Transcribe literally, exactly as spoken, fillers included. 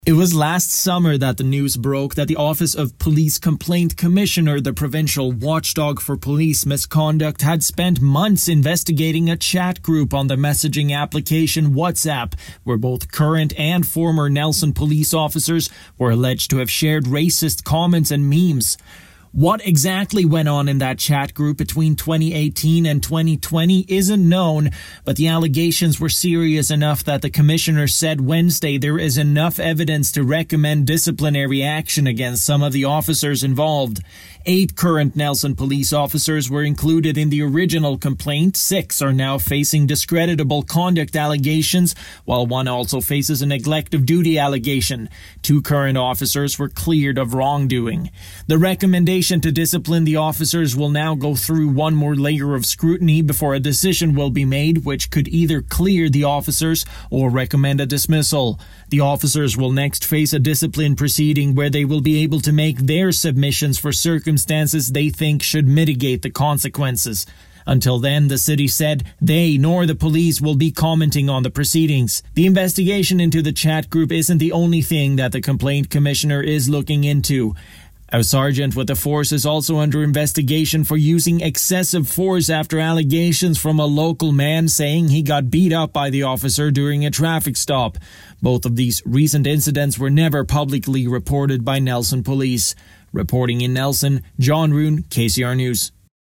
It was last summer that the news broke that the Office of Police Complaint Commissioner, the provincial watchdog for police misconduct, had spent months investigating a chat group on the messaging application WhatsApp, where both current and former Nelson police officers were alleged to have shared racist comments and memes. What exactly went on in that chat group between twenty eighteen and twenty twenty isn't known, but the allegations were serious enough that the commissioner said Wednesday there is enough evidence to recommend disciplinary action against some of the officers involved. Eight current Nelson police officers were included in the original complaint. Six are now facing discreditable conduct allegations, while one also faces a neglect of duty allegation. Two current officers were cleared of wrongdoing. The recommendation to discipline the officers will now go through one more layer of scrutiny before a decision will be made, which could either clear the officers or recommend a dismissal. The officers will next face a discipline proceeding where they will be able to make their submissions for circumstances they think should mitigate the consequences. Until then, the city said they nor the police will be commenting on the proceedings. The investigation into the chat group isn't the only thing that the complaint commissioner is looking into. A sergeant with the force is also under investigation for using excessive force after allegations from a local man saying he got beat up by the officer during a traffic stop. Both of these recent incidents were never publicly reported by Nelson Police. Reporting in Nelson, John Roon, K C R News.